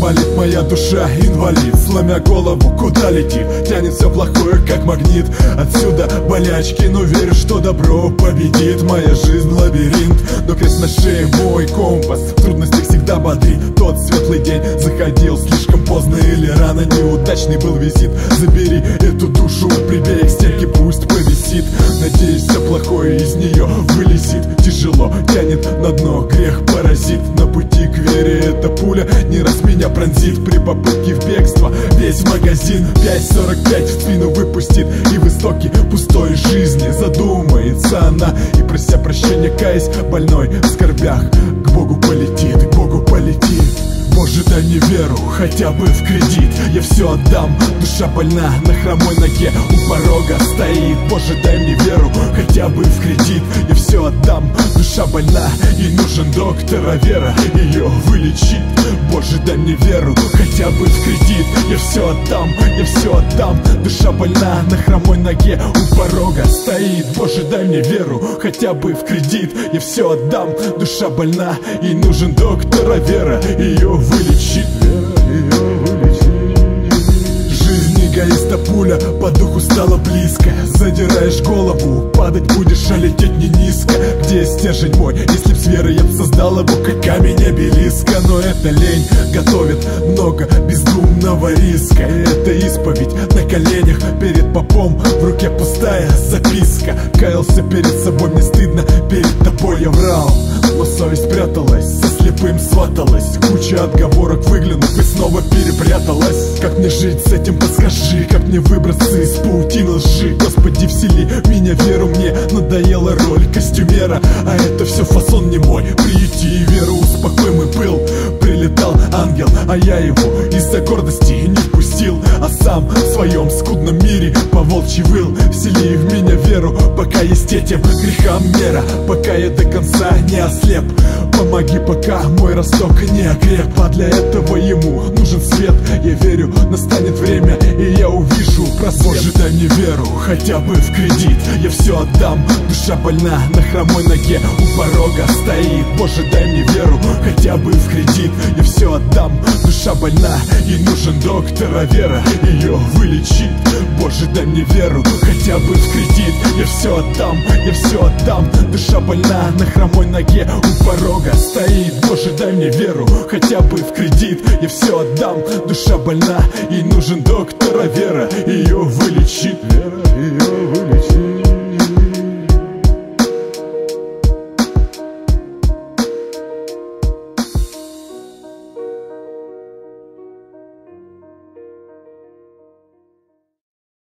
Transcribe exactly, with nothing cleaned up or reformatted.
болит моя душа, инвалид, сломя голову, куда летит? Тянет все плохое, как магнит. Отсюда болячки, но верю, что добро победит. Моя жизнь лабиринт, но крест на шее мой компас. В трудностях всегда бодрит. Тот светлый день заходил слишком поздно, или рано, неудачный был визит. Забери эту душу, прибей к стенке, пусть повисит. Надеюсь, все плохое из нее вылезет. Тяжело тянет на дно, грех паразит. На пути к вере эта пуля не раз меня пронзит. При попытке в бегство весь магазин пять сорок пять в спину выпустит. И в истоке пустой жизни задумается она, и, прося прощения, каясь, больной в скорбях, к Богу полетит, к Богу полетит. Боже, дай мне веру, хотя бы в кредит. Я все отдам, душа больна, на хромой ноге у порога стоит. Боже, дай мне веру, хотя бы в кредит. Я все отдам, душа больна, ей нужен доктор, а вера ее вылечит. Боже, дай мне веру, хотя бы в кредит. Я все отдам, я все отдам, душа больна, на хромой ноге у порога стоит. Боже, дай мне веру, хотя бы в кредит. Я все отдам, душа больна, ей нужен доктор, а вера ее вылечит. Жизнь эгоиста пуля по духу стала близко. Задираешь голову, падать будешь, а лететь не низко. Где стержень мой? Если б с верой я б создал его, как камень обелиска. Но эта лень готовит много бездумного риска. Это исповедь на коленях перед попом, в руке пустая записка. Каялся перед собой, мне стыдно, перед тобой я врал, но совесть пряталась, со слепым сваталась. Куча отговорок, выглянув, и снова перепряталась. Как мне жить с этим, подскажи, как мне выбраться из паутины лжи? Господи, всели меня веру, мне надоела роль костюмера, а это все фасон не мой. Приюти веру, успокой мой пыл. Прилетал ангел, а я его из-за гордости не впустил, а сам в своем скудном мире по волчьи выл. Всели в меня веру, пока есть этим грехам мера, пока я до конца не ослеп. Помоги, пока мой росток не окреп, а для этого ему нужен свет. Я верю, настанет время, и я увижу просвет. Боже, дай мне веру, хотя бы в кредит. Я все отдам, душа больна, на хромой ноге у порога стоит. Боже, дай мне веру, хотя бы в кредит. Я все отдам, душа больна, ей нужен доктор, а вера ее вылечит. Боже, дай мне веру, хотя бы в кредит. Я все отдам, я все отдам, душа больна, на хромой ноге у порога стоит. Боже, дай мне веру, хотя бы в кредит. Я все отдам, душа больна, ей нужен доктор, а вера ее вылечит. Вера